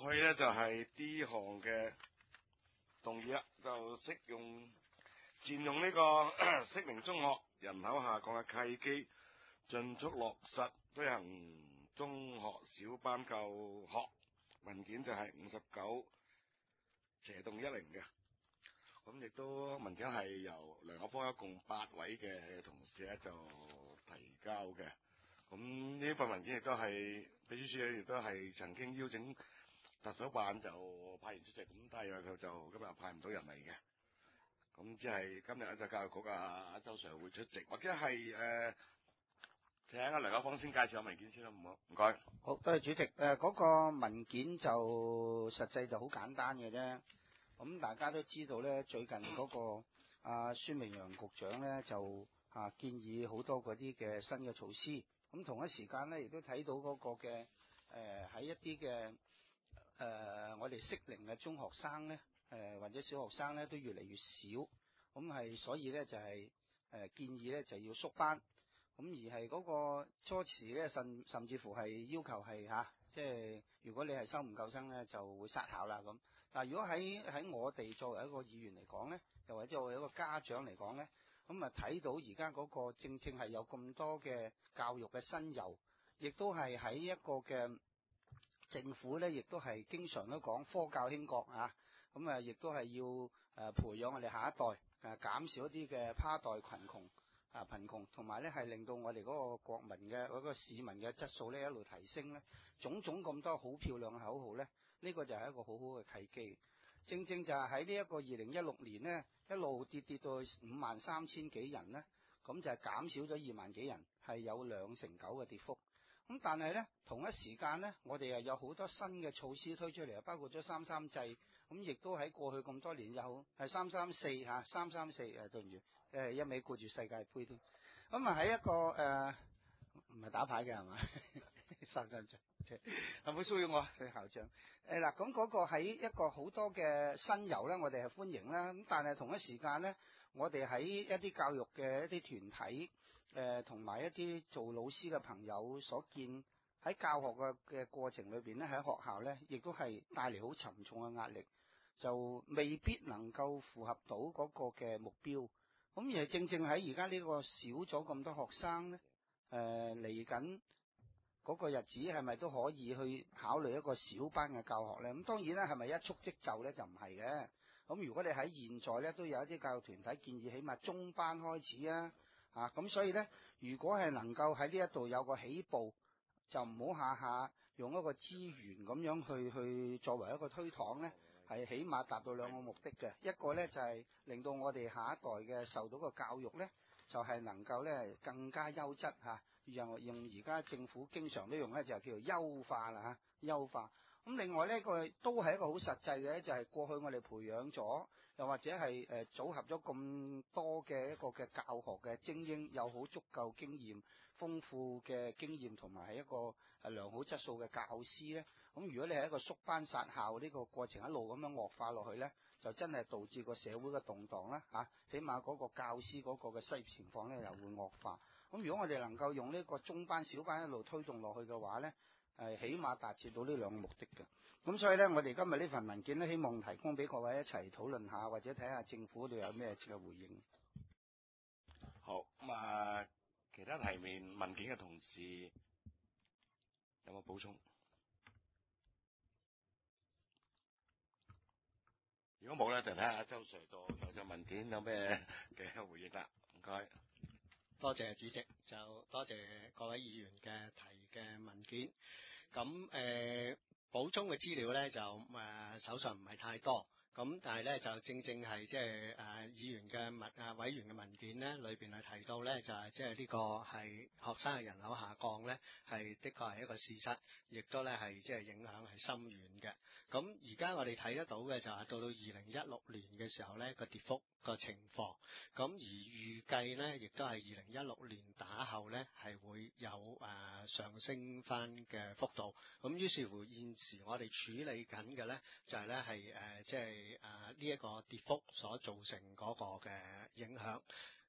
落去咧就係 D 項嘅動議啦，就適用佔用呢個適齡中學人口下降嘅契機，盡速落實推行中學小班教學。文件就係59/10嘅，咁亦都文件係由梁友邦一共8位嘅同事咧就提交嘅。咁呢份文件亦都係秘書處亦都係曾經邀請特首辦就派員出席，咁但係佢就今日派唔到人嚟嘅。咁即係今日就教育局阿周 Sir 會出席，或者係請阿梁友邦先介紹下文件先啦，唔好唔該。 好，多謝主席。嗰個文件就實際就好簡單嘅啫。咁大家都知道咧，最近嗰個孫明揚局長咧就建議好多嗰啲嘅新嘅措施。咁同一時間咧，亦都睇到嗰個嘅喺一啲嘅我哋適齡嘅中學生咧，或者小學生咧都越嚟越少。咁係所以咧就係建議咧就要縮班。咁而係嗰個初時咧，甚至乎係要求係即係如果你係收唔夠生咧，就會殺校啦咁。但係如果喺我哋作為一個議員嚟講咧，又或者作為一個家長嚟講咧，咁啊睇到而家嗰個正係有咁多嘅教育嘅新猷，亦都係喺一個嘅政府咧，亦都係經常都講科教興國咁啊，亦都係要培養我哋下一代，減少一啲嘅跨代貧窮，同埋咧係令到我哋嗰個國民嘅嗰個市民嘅質素咧一路提升咧，種種咁多好漂亮嘅口號咧，呢個就係一個好好嘅契機。正就係喺呢一個2016年呢，一路跌到53000幾人咧，咁就係減少咗2萬幾人，係有2成9嘅跌幅。咁但係咧同一時間咧，我哋又有好多新嘅措施推出嚟，包括咗3-3制，咁亦都喺過去咁多年有係3-3-4 3-3-4對唔住。一味顧住世界盃添，咁啊喺一個唔係打牌嘅係嘛？3-3制，唔好騷擾我，校長。嗱，咁嗰個喺一個好多嘅新猷咧，我哋係歡迎啦。咁但係同一時間咧，我哋喺一啲教育嘅一啲團體，同埋一啲做老師嘅朋友所見喺教學嘅過程裏邊咧，喺學校咧，亦都係帶嚟好沉重嘅壓力，就未必能夠符合到嗰個嘅目標。咁而正喺而家呢個少咗咁多學生咧，嚟緊嗰個日子係咪都可以去考慮一個小班嘅教學咧？咁當然啦，係咪一蹴即就咧就唔係嘅。咁如果你喺現在咧都有一啲教育團體建議，起碼中班開始咁所以咧，如果係能夠喺呢一度有個起步，就唔好下下用一個資源咁樣去作為一個推搪咧。係起碼達到2個目的嘅，一個咧就係令到我哋下一代嘅受到個教育咧，就係能夠咧更加優質用而家政府經常都用咧就係叫做優化啦優化。咁另外呢個都係一個好實際嘅，就係過去我哋培養咗，又或者係組合咗咁多嘅一個嘅教學嘅精英，有好足夠經驗、豐富嘅經驗，同埋係一個良好質素嘅教師咧。咁如果你係一個縮班殺校呢個過程一路咁樣惡化落去咧，就真係導致個社會嘅動盪啦起碼嗰個教師嗰個嘅失業情況咧又會惡化。咁如果我哋能夠用呢個中班小班一路推動落去嘅話咧，起碼達至到呢2個目的嘅。咁所以咧，我哋今日呢份文件咧，希望提供俾各位一齊討論下，或者睇下政府度有咩嘅回應。 好，咁其他提名文件嘅同事有冇補充？如果冇咧，就睇下周 Sir 就文件有咩嘅回應啦。唔該。 多謝主席，就多謝各位議員嘅提嘅文件。咁補充嘅資料咧就手上唔係太多。咁但係咧就正係即係議員嘅委員嘅文件咧，裏邊係提到咧就係即係呢個係學生嘅人口下降咧，係的確係一個事實，亦都咧係即係影響係深遠嘅。咁而家我哋睇得到嘅就係到2016年嘅時候咧個跌幅個情況，咁而預計咧亦都係2016年打後咧係會有上升翻嘅幅度。咁於是乎現時我哋處理緊嘅咧就係咧係即係呢一個跌幅所造成嗰個嘅影響。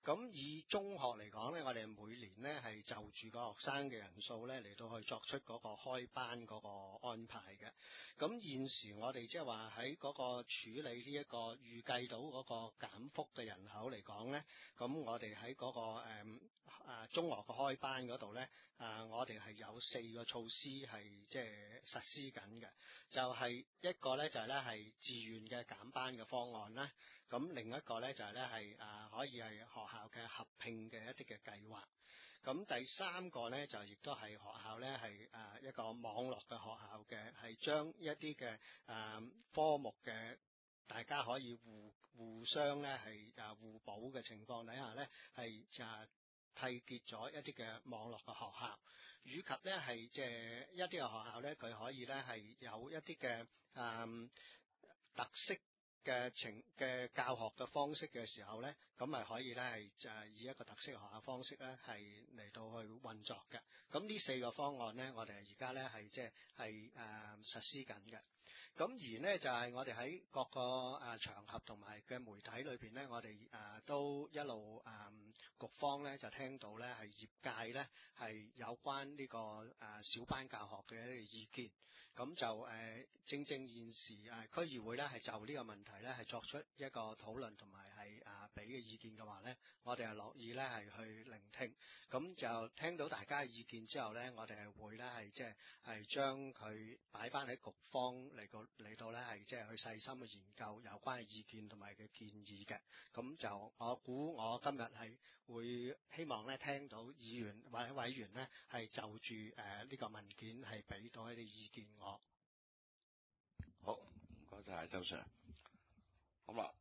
咁以中學嚟講咧，我哋每年咧係就住個學生嘅人數咧嚟到去作出嗰個開班嗰個安排嘅。咁現時我哋即係話喺嗰個處理呢一個預計到嗰個減幅嘅人口嚟講咧，咁我哋喺嗰個中學嘅開班嗰度咧，我哋係有4個措施係即係實施緊嘅，就係一個咧就係咧係自願嘅減班嘅方案啦。咁另一個咧就係咧係可以係學校嘅合併嘅一啲嘅計劃。咁第三個咧就亦都係學校咧係一個網絡嘅學校嘅，係將一啲嘅科目嘅大家可以互相咧係互補嘅情況底下咧係締結咗一啲嘅網絡嘅學校，以及咧係即係一啲嘅學校咧佢可以咧係有一啲嘅特色嘅教學嘅方式嘅時候咧，咁咪可以咧係以一個特色嘅學校方式咧係嚟到去運作嘅。咁呢4個方案咧，我哋而家咧係即係實施緊嘅。咁而呢，就係我哋喺各個場合同埋嘅媒體裏邊咧，我哋都一路局方咧就聽到咧係業界咧係有關呢個小班教學嘅一啲意見。咁就正正現時區議會咧係就呢個問題咧係作出一個討論同埋係俾嘅意見嘅話咧，我哋係樂意咧係去聆聽。咁就聽到大家嘅意見之後咧，我哋係會咧係即係將佢擺翻喺局方嚟到咧係即係去細心去研究有關嘅意見同埋嘅建議嘅。咁就我估我今日係會希望咧聽到議員或者委員咧係就住呢個文件係俾到一啲意見我。 好，唔該晒周 Sir。咁啦，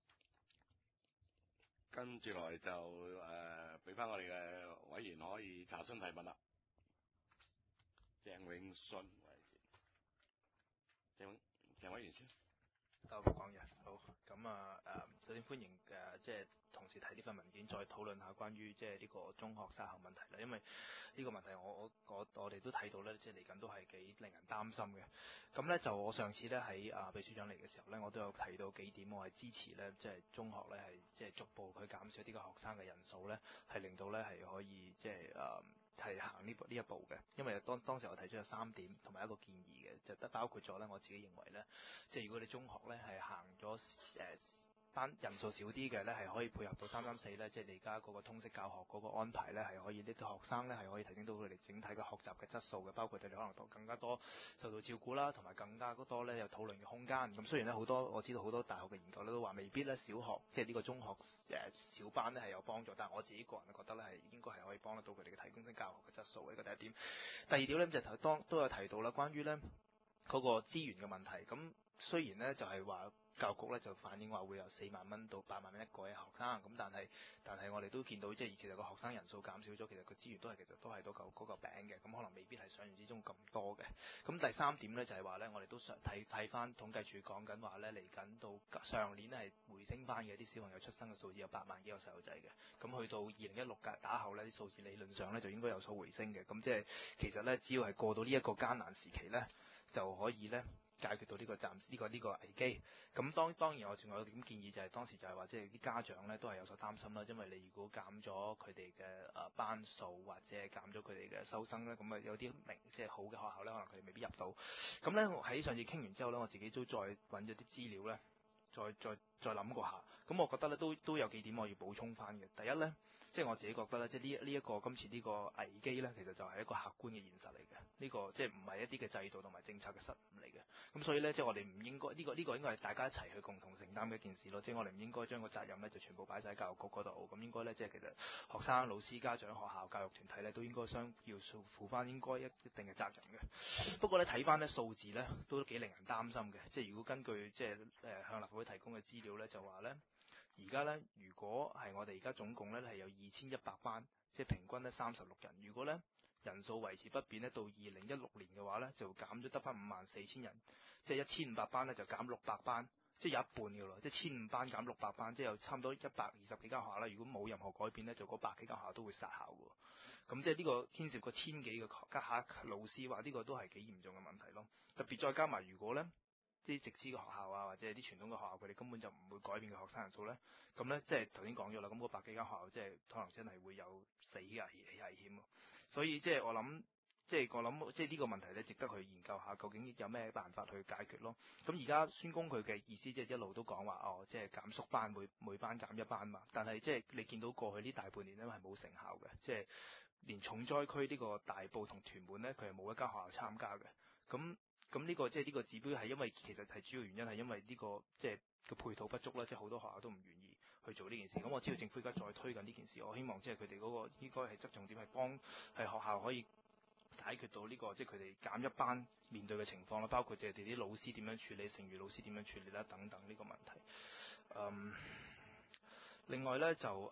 跟住落嚟就俾翻我哋嘅委員可以查詢提問啦。鄭永信鄭委員先。 多謝講嘢，好咁首先歡迎即係同時睇呢份文件，再討論下關於即係呢個中學殺校問題啦。因為呢個問題我哋都睇到咧，即係嚟緊都係幾令人擔心嘅。咁咧就我上次咧喺秘書長嚟嘅時候咧，我都有提到幾點，我係支持咧，即係中學咧係即係逐步去減少呢個學生嘅人數咧，係令到咧係可以即係係行呢一步嘅。因為當時我提出有3點同埋一個建議嘅，就包括咗咧我自己認為咧，即係如果你中學咧係行咗班人數少啲嘅咧，係可以配合到334咧，即係你而家嗰個通識教學嗰個安排咧，係可以呢啲學生咧係可以提升到佢哋整體嘅學習嘅質素嘅，包括佢哋可能更加多受到照顧啦，同埋更加多咧有討論嘅空間。咁雖然咧我知道好多大學嘅研究咧都話未必咧小學即係呢個中學小班咧係有幫助，但係我自己個人覺得咧係應該係可以幫得到佢哋嘅提供性教學嘅質素嘅。呢個第一點。第二點咧就都有提到啦，關於咧嗰個資源嘅問題。咁雖然咧就係話教育局咧就反映話會有4萬蚊到8萬蚊一個嘅學生，咁但係我哋都見到即係其實個學生人數減少咗，其實個資源其實都係嗰嚿餅嘅，咁可能未必係想象之中咁多嘅。咁第三點咧就係話咧，我哋都想睇翻統計處講緊話咧，嚟緊到上年係回升翻嘅啲小朋友出生嘅數字有8萬幾個細路仔嘅，咁去到2016打後咧啲數字理論上咧就應該有所回升嘅。咁即係其實咧只要係過到呢一個艱難時期咧，就可以咧解決到呢個危機。咁當然我仲有點建議就係當時就係話即係啲家長咧都係有所擔心啦，因為你如果減咗佢哋嘅班數或者係減咗佢哋嘅收生咧，咁有啲即係好嘅學校咧，可能佢哋未必入到。咁咧喺上次傾完之後咧，我自己都再揾咗啲資料咧，再諗過下。咁我覺得咧都有幾點我要補充翻嘅。第一咧，即係我自己覺得咧，即係呢一個今次呢個危機咧，其實就係一個客觀嘅現實嚟嘅。呢個即係唔係一啲嘅制度同埋政策嘅失誤嚟嘅。咁所以咧，即係我哋唔應該呢個應該係大家一齊去共同承擔嘅一件事咯。即係我哋唔應該將個責任咧就全部擺晒喺教育局嗰度。咁應該咧，即係其實學生、老師、家長、學校、教育團體咧，都應該要負翻應該一定嘅責任嘅。不過咧，睇翻咧數字咧，都幾令人擔心嘅。即係如果根據即係向立法會提供嘅資料咧，就話咧，而家咧如果係我哋而家總共咧係有2100班，即係平均咧36人。如果咧人數維持不變咧，到2016年嘅話咧，就減咗得翻54000人，即係1500班咧就減600班，即係有一半嘅咯，即係1500班減600班，即係有差唔多120幾間學校啦。如果冇任何改變咧，就嗰百幾間學校都會殺校嘅。咁即係呢個牽涉過1000幾個家下老師，話呢個都係幾嚴重嘅問題咯。特別再加埋如果咧啲直資嘅學校啊，或者係啲傳統嘅學校，佢哋根本就唔會改變嘅學生人數咧，咁咧即係頭先講咗啦，咁嗰百幾間學校即係可能真係會有死嘅危險喎，所以即係我諗。即係呢個問題咧，值得去研究下，究竟有咩辦法去解決咯。咁而家孫公佢嘅意思即係一路都講話，即係減縮班，每班減一班嘛。但係即係你見到過去呢大半年咧係冇成效嘅，即係連重災區呢個大埔同屯門咧，佢係冇一間學校參加嘅。咁呢個即係呢個指標係因為其實係主要原因係因為呢個即係個配套不足啦，即係好多學校都唔願意去做呢件事。咁我知道政府而家再推緊呢件事，我希望即係佢哋嗰個應該係側重點係幫係學校可以解決到呢個即係佢哋減一班面對嘅情況啦，包括佢哋啲老師點樣處理，剩餘老師點樣處理啦，等等呢個問題。另外咧就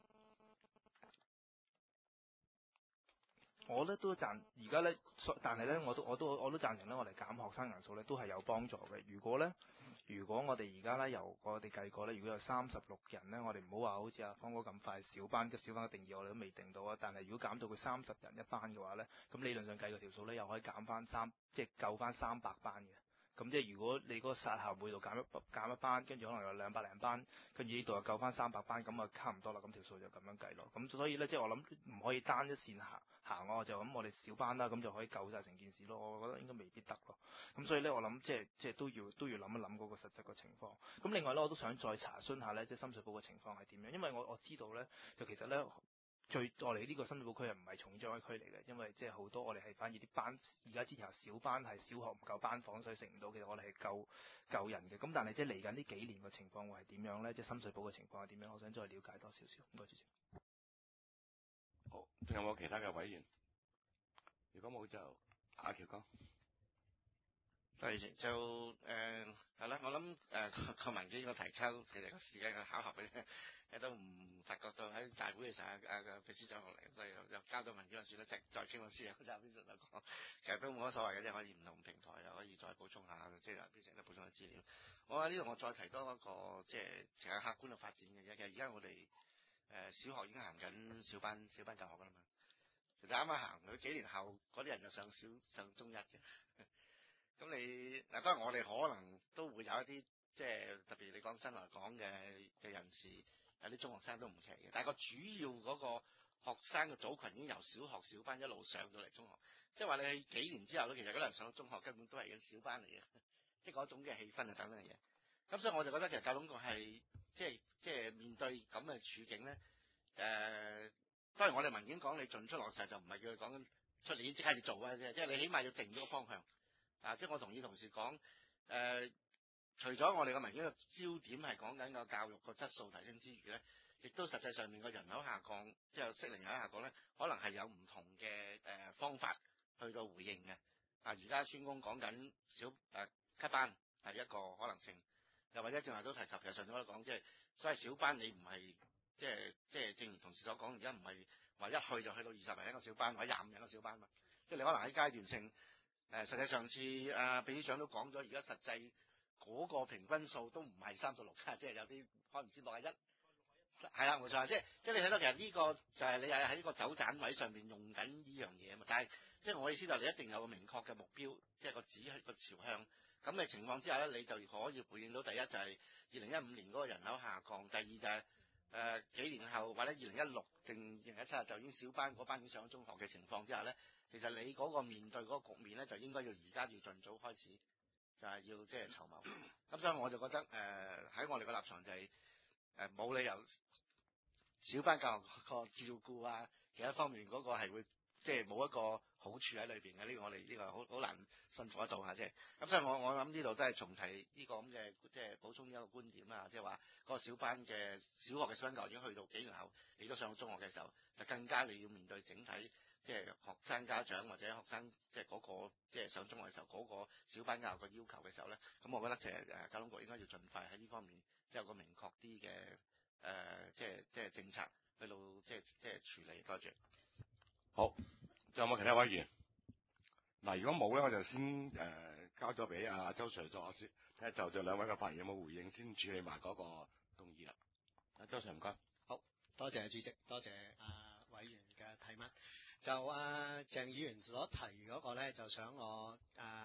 我咧都贊，而家咧，但係咧我都贊成咧，我哋減學生人數咧都係有幫助嘅。如果我哋而家咧由我哋計過咧，如果有36人咧，我哋唔好話好似阿方哥咁快小班嘅定義我哋都未定到啊。但係如果減到佢30人一班嘅話咧，咁理論上計個條數咧又可以減翻即係夠翻300班嘅。咁即係如果你嗰個殺校每度減一班，跟住可能有200零班，跟住呢度又夠翻300班，咁啊差唔多啦。咁條數就咁樣計咯。咁所以咧，即係我諗唔可以單一線行咯，就咁我哋小班啦，咁就可以救晒成件事咯。我覺得應該未必得咯。咁所以咧，我諗即係都要諗一諗嗰個實質嘅情況。咁另外咧，我都想再查詢下咧，即係深水埗嘅情況係點樣？因為我知道咧，就其實咧。我哋呢個深水埗區係唔係重災區嚟嘅？因為即係好多我哋係反而啲班，而家之前小班係小學唔夠班房，所以食唔到。其實我哋係夠人嘅。咁但係即係嚟緊呢幾年嘅情況會係點樣咧？即係深水埗嘅情況係點樣？我想再了解多少少。唔該主席。 好，仲有冇其他嘅委員？如果冇就阿喬哥。 主席就係啦，我諗個文件個提交其實個時間嘅巧合嘅，都唔發覺到喺大會嘅時候，秘書長落嚟，所以又交咗文件嗰時咧，再傾個師啊，就邊度講，其實都冇乜所謂嘅，即係可以唔同平台又可以再補充下，即係變成都補充嘅資料。我喺呢度我再提多一個即係成個客觀嘅發展嘅啫。其實而家我哋小學已經行緊小班教學㗎啦嘛，其實啱啱行佢幾年後嗰啲人就上中一嘅。咁你嗱，當然我哋可能都會有一啲即係特別你講新來港嘅人士，有啲中學生都唔奇嘅。但係個主要嗰個學生嘅組群已經由小學小班一路上到嚟中學，即係話你幾年之後咧，其實嗰啲人上到中學根本都係嘅小班嚟嘅，即係嗰種嘅氣氛啊等等嘅嘢。咁所以我就覺得其實教統局係即係面對咁嘅處境咧，當然我哋文件講你盡速落實就唔係叫佢講出年即刻要做啊，即係你起碼要定咗個方向。即係我同意同事講，除咗我哋嘅文件嘅焦點係講緊個教育個質素提升之餘咧，亦都實際上面個人口下降，即係適齡人口下降咧，可能係有唔同嘅方法去到回應嘅。而家孫公講緊cut班係一個可能性，又或者正話都提及，其實上次我都講，即係所謂小班你唔係即係正如同事所講，而家唔係話一去就去到20人一個小班或者25人一個小班嘛，即係你可能喺階段性。實際上次秘書長都講咗，而家實際嗰個平均數都唔係36㗎，即係有啲可能唔知61，係啦冇錯，即係你睇到其實呢個就係你係喺呢個走盞位上面用緊呢樣嘢啊嘛，但係即係我意思就係你一定有個明確嘅目標，即係個指個朝向，咁嘅情況之下咧，你就可以回應到第一就係2015年嗰個人口下降，第二就係幾年後或者2016定2017就已經小班嗰班已經上咗中學嘅情況之下咧。其實你嗰個面對嗰個局面咧，就應該要而家要盡早開始，就係要即係籌謀。咁所以我就覺得喺我哋個立場就係冇理由小班教學個照顧啊，其他方面嗰個係會即係冇一個好處喺裏邊嘅。呢個我哋呢個好難信服得到嚇，即係咁。所以我諗呢度都係重提呢個咁嘅即係補充一個觀點啦，即係話嗰個小班嘅小學嘅小班教育已經去到幾年後，你都上到中學嘅時候，就更加你要面對整體。即係學生家長或者學生即係嗰個即係上中學嘅時候嗰個小班教育嘅要求嘅時候咧，咁我覺得教統局應該要盡快喺呢方面即係有個明確啲嘅即係政策去到即係處理。多謝。 好，仲有冇其他委員？嗱，如果冇咧，我就先交咗俾阿周 Sir 作先，睇下就兩位嘅發言有冇回應，先處理埋嗰個動議啦。阿周 Sir 唔該。 好多謝主席，多謝委員嘅提問。就鄭議員所提嗰個咧，就想我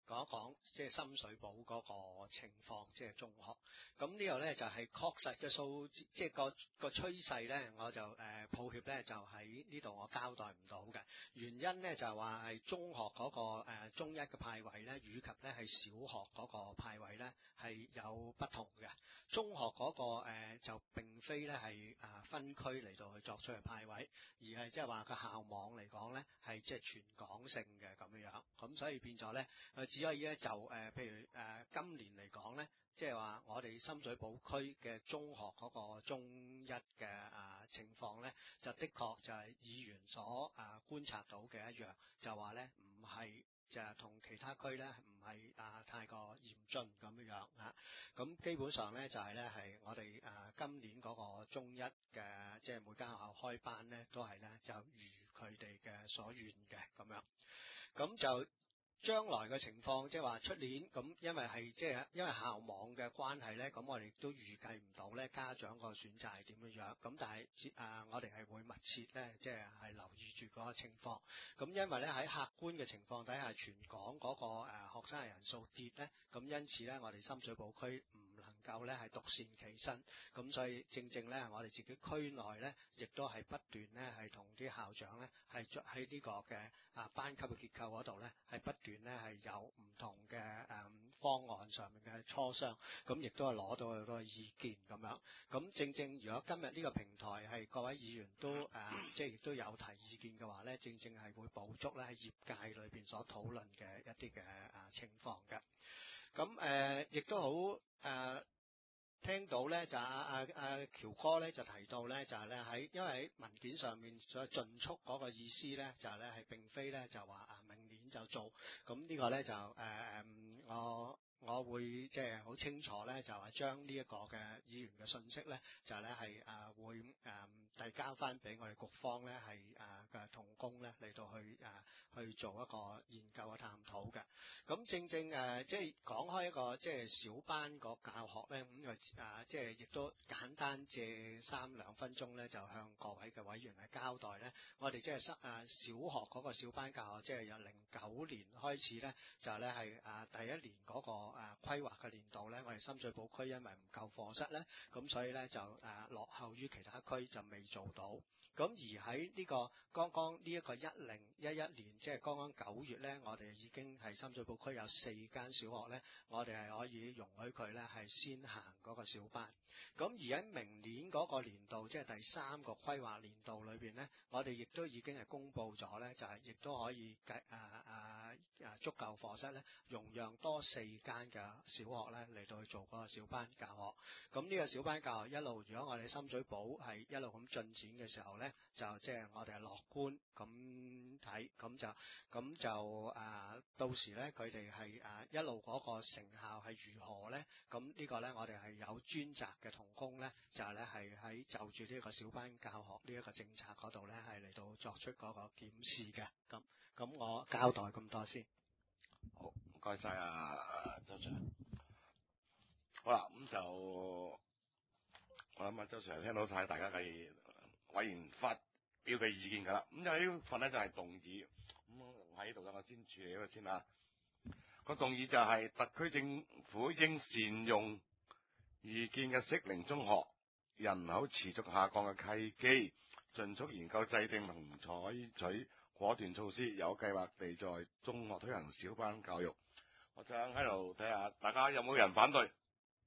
講一講即係深水埗嗰個情況，即係中學。咁呢個咧就係確實嘅數字，即係個趨勢咧，我就抱歉咧，就喺呢度我交代唔到嘅。原因咧就係話係中學嗰個中一嘅派位咧，以及咧係小學嗰個派位咧係有不同嘅。中學嗰個就並非咧係分區嚟到去作出嘅派位，而係即係話個校網嚟講咧係即係全港性嘅咁樣。咁所以變咗咧，只可以咧就譬如今年嚟講咧，即係話我哋深水埗區嘅中學嗰個中一嘅情況咧，就的確就係議員所觀察到嘅一樣，就話咧唔係就係同其他區咧唔係太過嚴峻咁樣啊。咁基本上咧就係咧係我哋今年嗰個中一嘅即係每間學校開班咧都係咧就如佢哋嘅所願嘅咁樣。咁就將來嘅情況，即係話出年咁，因為係即係因為校網嘅關係咧，咁我哋都預計唔到咧家長個選擇係點樣樣。咁但係我哋係會密切咧，即係留意住嗰個情況。咁因為咧喺客觀嘅情況底下，全港嗰個學生嘅人數跌咧，咁因此咧我哋深水埗區唔能夠咧係獨善其身。咁所以正正咧我哋自己區內咧，亦都係不斷咧係同啲校長咧係喺呢個嘅班級嘅結構嗰度咧係不斷咧係有唔同嘅方案上面嘅磋商，咁亦都係攞到好多意見咁樣。咁正正如果今日呢個平台係各位議員都即係亦都有提意見嘅話咧，正正係會補足咧喺業界裏邊所討論嘅一啲嘅情況嘅。咁亦都好聽到咧就喬哥咧就提到咧就係咧喺因為喺文件上面所盡速嗰個意思咧就係咧係並非咧就話明年就做，咁呢個咧就我會即係好清楚咧就係將呢一個嘅議員嘅信息咧就咧係會遞交翻俾我哋局方咧係嘅同工咧嚟到去做一個研究嘅探討嘅。咁正正即係講開一個即係小班個教學咧，咁即係亦都簡單借3-2分鐘咧，就向各位嘅委員嚟交代咧。我哋即係小學嗰個小班教學，即係由09年開始咧，就咧係第一年嗰個規劃嘅年度咧，我哋深水埗區因為唔夠課室咧，咁所以咧就落後於其他區就未做到。咁而喺呢個剛剛呢一個1011年，即係剛剛9月咧，我哋已經係深水埗區有4間小學咧，我哋係可以容許佢咧係先行嗰個小班。咁而喺明年嗰個年度，即係第3個規劃年度裏邊咧，我哋亦都已經係公布咗咧，就係亦都可以足夠課室咧，容讓多4間嘅小學咧嚟到去做嗰個小班教學。咁呢個小班教學一路，如果我哋深水埗係一路咁進展嘅時候咧，就即係我哋係樂觀咁睇，咁就到時咧佢哋係一路嗰個成效係如何咧？咁呢個咧我哋係有專責嘅同工咧，就係咧係喺就住呢個小班教學呢一個政策嗰度咧係嚟到作出嗰個檢視嘅。咁我交代咁多先。 好，唔該晒周 Sir。好啦，咁就我諗周 Sir 聽到晒大家嘅委員發表嘅意見㗎啦。咁有呢份咧就係動議，咁喺度咧我先處理呢個先啦。個動議就係特區政府應善用擬建嘅適齡中學人口持續下降嘅契機，盡速研究制定同採取果斷措施，有計劃地在中學推行小班教育。我想喺度睇下大家有冇人反對，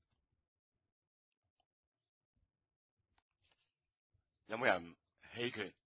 有冇人棄權？